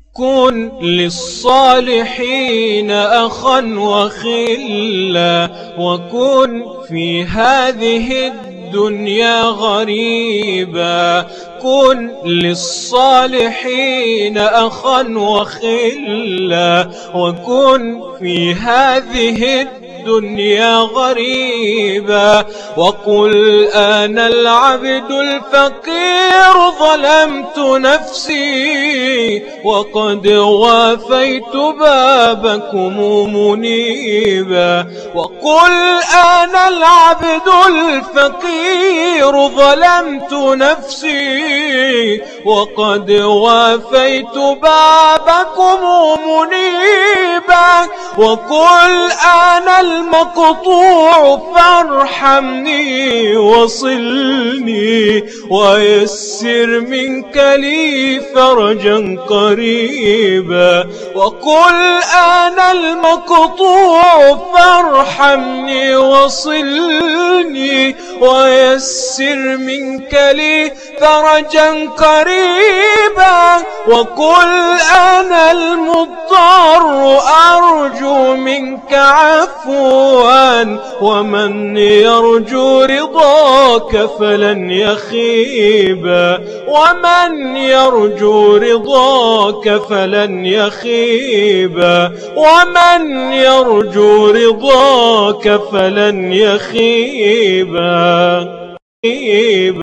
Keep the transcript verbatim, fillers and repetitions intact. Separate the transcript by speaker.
Speaker 1: كن للصالحين أخا وخلا، وكن في هذه الدنيا غريبا. كن للصالحين أخا وخلا، وكن في هذه الدنيا غريبا. وقل أنا العبد الفقير ظلمت نفسي، وقد وافيت بابكم منيبا. وقل أنا العبد الفقير ظلمت نفسي، وقد وافيت بابكم منيبا. وقل أنا المقطوع فارحمني وصلني، ويسر منك لي فرجا قريبا. وقل أنا المقطوع فارحمني وصلني، ويسر منك لي فرجا قريبا. وقل أنا المضطر أرجو منك عفوا، ومن يرجو رضاك فلن يخيبا. ومن يرجو رضاك فلن يخيبا. ومن يرجو رضاك فلن يخيبا.